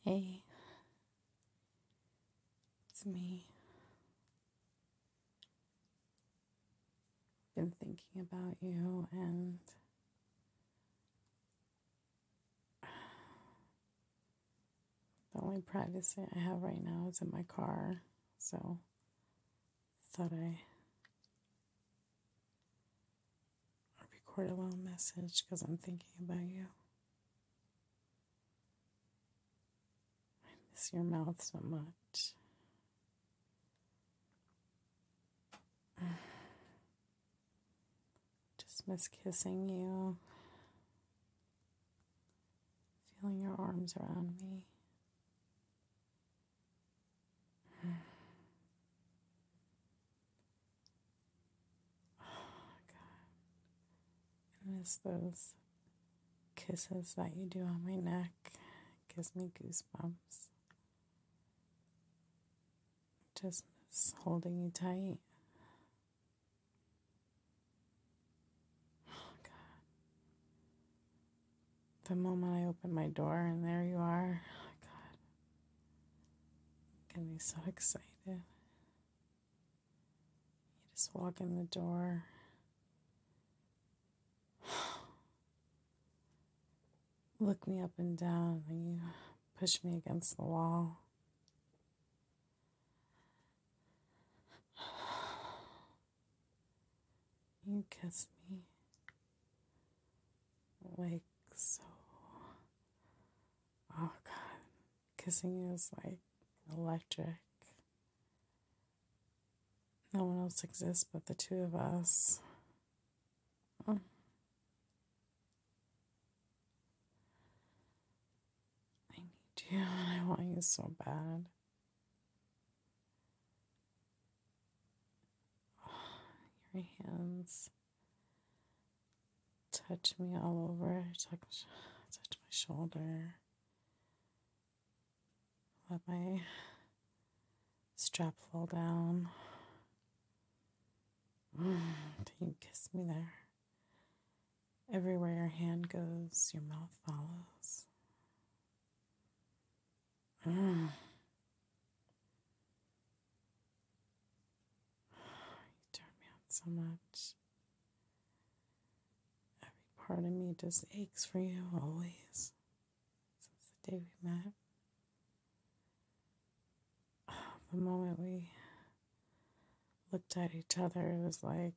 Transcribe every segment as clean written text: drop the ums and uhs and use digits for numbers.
Hey, it's me. Been thinking about you, and the only privacy I have right now is in my car. So thought I record a little message because I'm thinking about you. I miss your mouth so much. Just miss kissing you, feeling your arms around me. I miss those kisses that you do on my neck. Gives me goosebumps. Just miss holding you tight. The moment I open my door and there you are, oh God, get me so excited. You just walk in the door. Look me up and down, and you push me against the wall. You kiss me like so. Oh God, kissing you is like electric. No one else exists but the two of us. Oh, I need you, and I want you so bad. Your hands touch me all over. Touch my shoulder. Let my strap fall down. You kiss me there. Everywhere your hand goes, your mouth follows. You turn me on so much. Every part of me just aches for you always. Since the day we met. The moment we looked at each other, it was like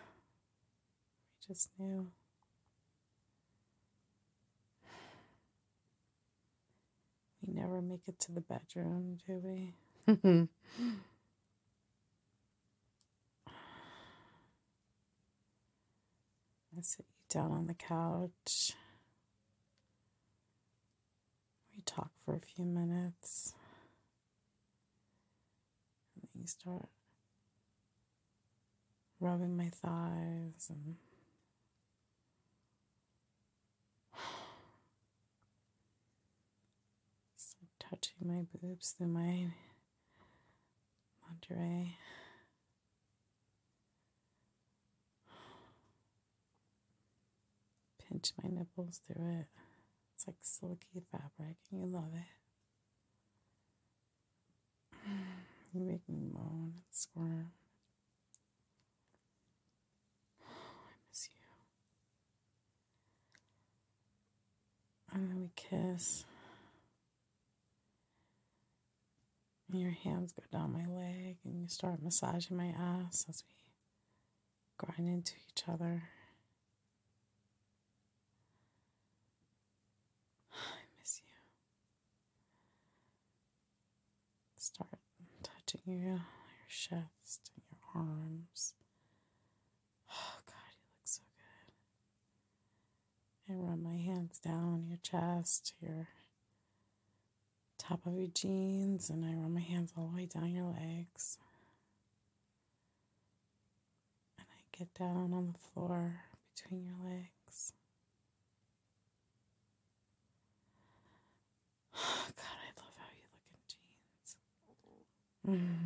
we just knew. We never make it to the bedroom, do we? I sit you down on the couch. We talk for a few minutes. And then you start rubbing my thighs and touching my boobs through my lingerie. Pinch my nipples through it. It's like silky fabric, and you love it. You make me moan and squirm. I miss you. And then we kiss. And your hands go down my leg, and you start massaging my ass as we grind into each other. I miss you. Start touching your chest and your arms. Oh God, you look so good. I run my hands down your chest, your top of your jeans, and I run my hands all the way down your legs. And I get down on the floor between your legs. Oh God, I love how you look in jeans.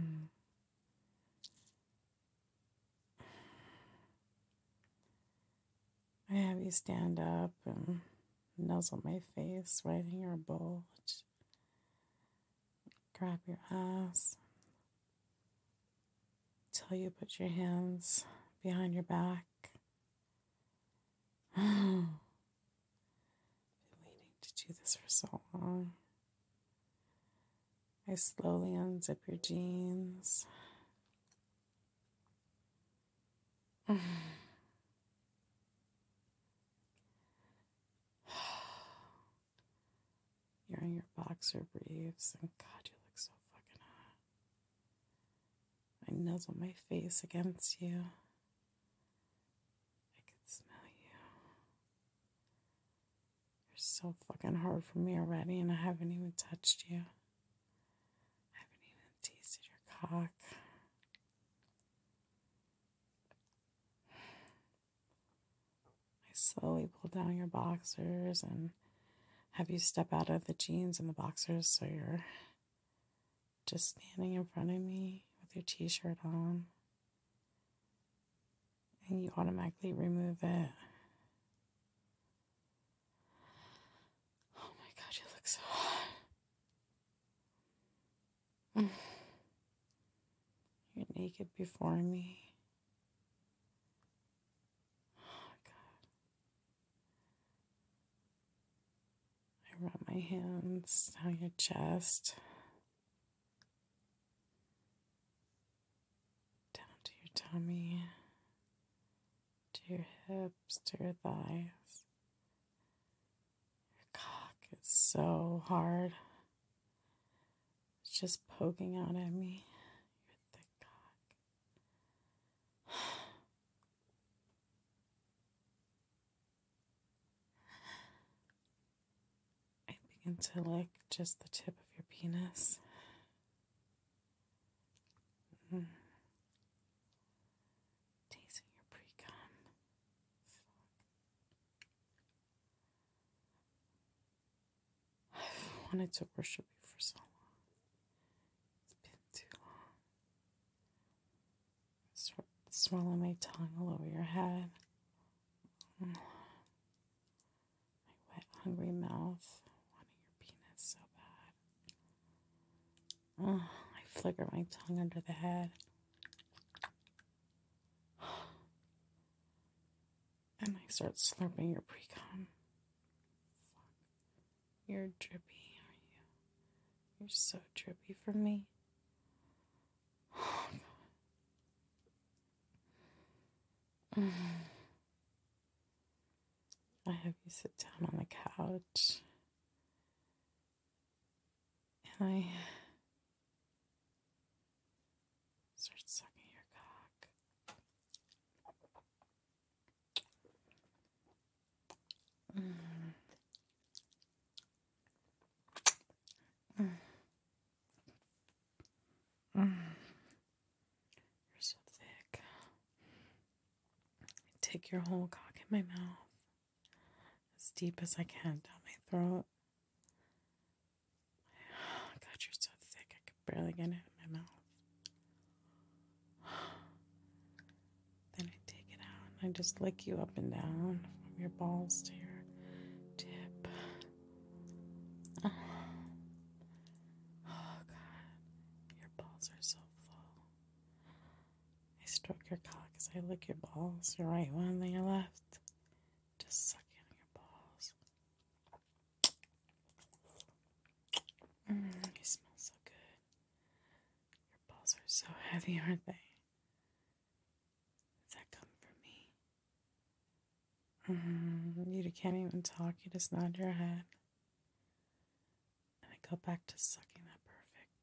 I have you stand up and nuzzle my face right in your bulge. grab your ass till you put your hands behind your back. Been waiting to do this for so long. I slowly unzip your jeans. You're in your boxer briefs, and God, you look so fucking hot. I nuzzle my face against you. I can smell you. You're so fucking hard for me already, and I haven't even touched you. I haven't even tasted your cock. I slowly pull down your boxers and have you step out of the jeans and the boxers so you're just standing in front of me with your t-shirt on. And you automatically remove it. Oh my God, you look so hot. You're naked before me. Oh God. I run my hands down your chest, down to your tummy, to your hips, to your thighs. Your cock is so hard. It's just poking out at me. Your thick cock. I begin to lick just the tip of your penis. Tasting your pre-cum. I've wanted to worship you for so long. It's been too long. Start swirling my tongue all over your head. My wet, hungry mouth wanting your penis so bad. I flicker my tongue under the head. And I start slurping your pre-cum. You're drippy, are you? You're so drippy for me. Oh, God. I have you sit down on the couch. And I start sucking your cock. You're so thick. I take your whole cock in my mouth, as deep as I can down my throat. Oh, God, you're so thick, I could barely get it in my mouth. Then I take it out and I just lick you up and down from your balls to your tip. Oh, God, your balls are so full. I stroke your cock as I lick your balls, your right one, then your left. Just sucking on your balls. You smell so good. Your balls are so heavy, aren't they? Does that come from me? You can't even talk, you just nod your head. And I go back to sucking that perfect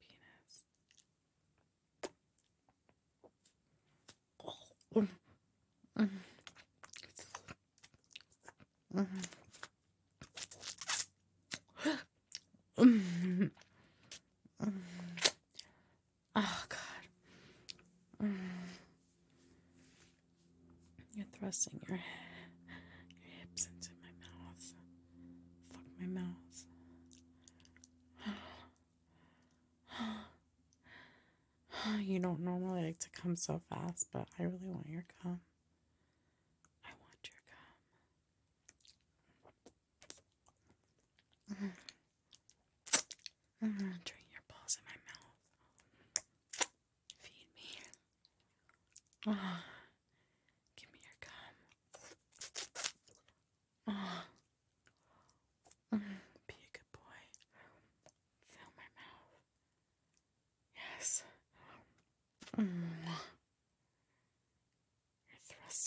penis. Oh, God. You're thrusting your hips into my mouth. Fuck my mouth. You don't normally like to come so fast, but I really want your cum. I want your cum. Drain your balls in my mouth.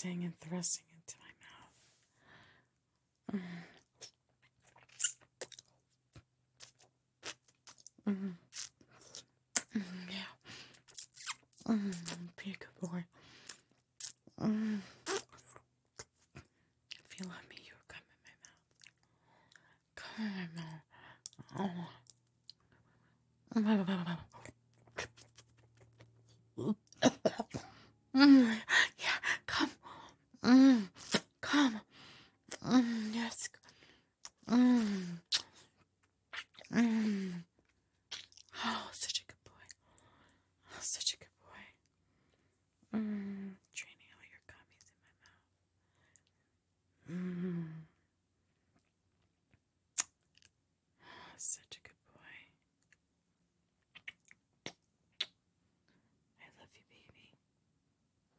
twisting and thrusting into my mouth. Yeah. Be a good boy. If you love me, you will come in my mouth. Come in my mouth. Yeah, come.